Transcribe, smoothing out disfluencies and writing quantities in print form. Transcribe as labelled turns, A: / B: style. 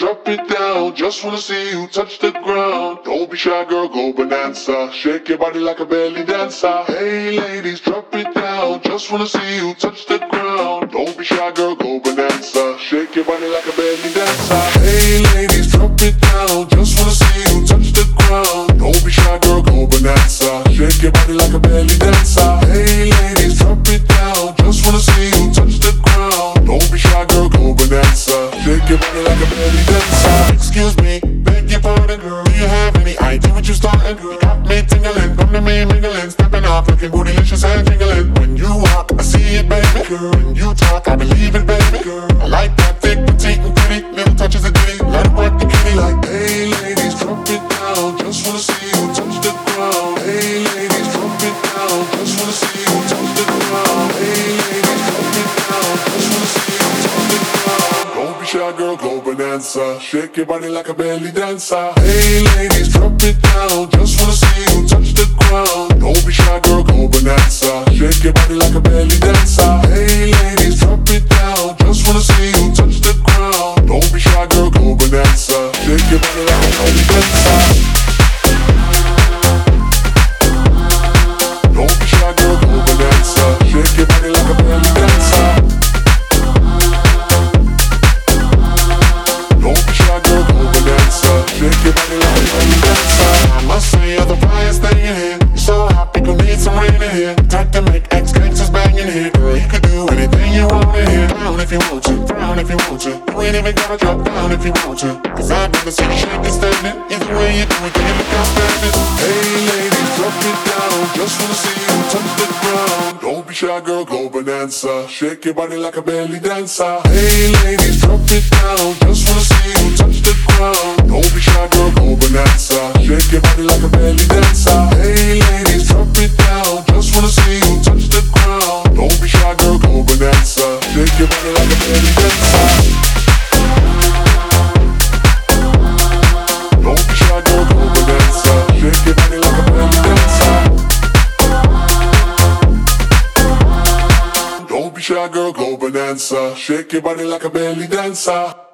A: drop it down. Just wanna see you touch the ground. Don't be shy, girl, go bonanza. Shake your body like a belly dancer. Hey ladies, drop it down. Just wanna see you touch the ground. Don't be shy, girl, go bonanza. Shake your body like a belly dancer. Hey ladies, drop it down. Just wanna see you touch the ground. Don't be shy, girl, go bonanza. Shake your body like a belly dancer. Hey ladies, drop it down. Just wanna see you touch the ground. Don't be shy, girl, go bonanza. Shake your body like a belly dancer.
B: Excuse me, beg your pardon, girl. Do you have any idea what you starting, girl? Got me tingling, come to me mingling, stepping off, looking bootylicious and jingling. When you walk, I see it, baby, girl. When you talk, I believe it, baby, girl. I like that thick, petite, and pretty. Little touches of ditty, let it work the kitty.
A: Like, hey ladies, drop it down. Just wanna see you touch the ground. Hey ladies, drop it down. Just wanna see you touch the ground. Hey ladies, drop it down. Just wanna see you touch the ground. Don't be shy, girl, go bonanza. Shake your body like a belly dancer. Hey ladies, drop it down. Just wanna see you touch the ground. Don't be shy, girl, go bonanza. Shake your body like a belly dancer. Hey ladies, drop it down. Just wanna see you touch the ground. Don't be shy, girl, go bonanza. Shake your body like a belly dancer. Don't be shy, girl, go bonanza. Shake your body like a belly dancer. Don't be shy, girl, go bonanza. Shake your body like a belly dancer.
B: I must say you're the brightest thing in here. You're so hot, people need some rain in here. Type to make ex-gangsters bang in here. Girl, you could do anything you want in here. Down if you want to, down if you want to. You ain't even gotta drop down if you want to. Cause I'd rather see you shaking standing. Either way you do it, then you look outstanding.
A: Hey ladies, drop it down. Just wanna see you touch the ground. Don't be shy, girl, go bonanza. Shake your body like a belly dancer. Hey ladies, drop it down. Just wanna see you touch the ground. Don't be shy, girl, go bonanza. Shake your body like a belly dancer. Hey ladies, drop it down. Just wanna see you touch the ground. Don't be shy, girl, go bonanza. Shake your body like a belly dancer. Don't be shy, girl, go bonanza. Shake your body like a belly dancer. Don't be shy, girl, go bonanza. Shake your body like a belly dancer.